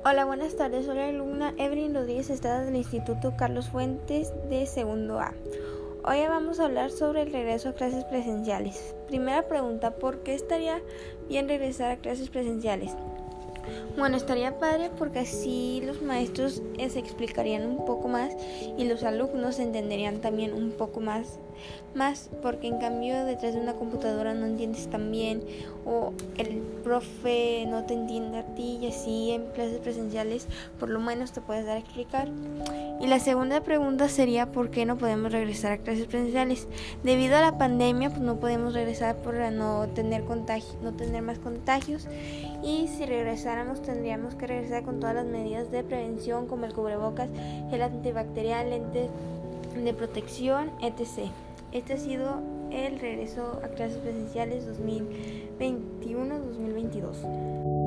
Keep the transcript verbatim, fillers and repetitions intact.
Hola, buenas tardes. Soy la alumna Evelyn Rodríguez Estrada del Instituto Carlos Fuentes de segundo A. Hoy vamos a hablar sobre el regreso a clases presenciales. Primera pregunta, ¿por qué estaría bien regresar a clases presenciales? Bueno, estaría padre porque así los maestros eh, se explicarían un poco más y los alumnos entenderían también un poco más, más porque en cambio detrás de una computadora no entiendes tan bien o el profe no te entiende a ti y así en clases presenciales por lo menos te puedes dar a explicar. Y la segunda pregunta sería ¿por qué no podemos regresar a clases presenciales? Debido a la pandemia pues no podemos regresar por no tener contagio, no tener más contagios, y si regresáramos tendríamos que regresar con todas las medidas de prevención como el cubrebocas, gel antibacterial, lentes de protección, etcétera. Este ha sido el regreso a clases presenciales dos mil veintiuno dos mil veintidós.